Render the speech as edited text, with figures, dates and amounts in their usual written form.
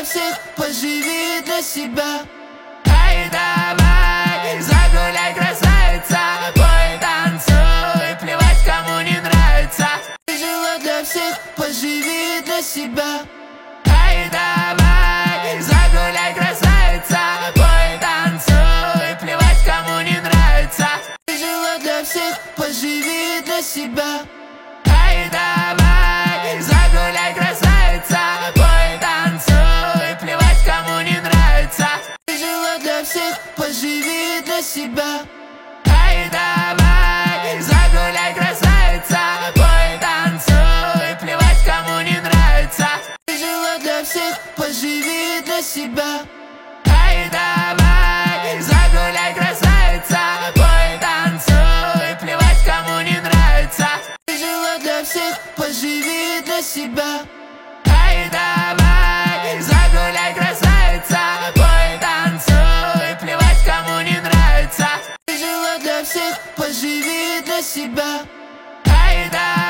для всех, поживи для себя. Эй, давай, загуляй, красавица, пой, танцуй, плевать, кому не нравится. Ты жила для всех, поживи для себя. Эй, давай, загуляй, красавица, пой, танцуй, плевать, кому не нравится. Ты жила для всех, поживи для себя. Эй, давай, загуляй, красавица, пой, танцуй, плевать, кому не нравится. Ты жила для всех, поживи для себя. Эй, давай, загуляй, красавица, пой, танцуй, плевать, кому не нравится. Ты жила для всех, поживи для себя. Эй, давай, загуляй, красавица, пой, танцуй, плевать, кому не нравится. Ты жила для всех, поживи для себя. Эй, давай, загуляй, красавица, пой, танцуй, плевать, кому не нравится. Ты жила для всех, поживи для себя. Эй, давай.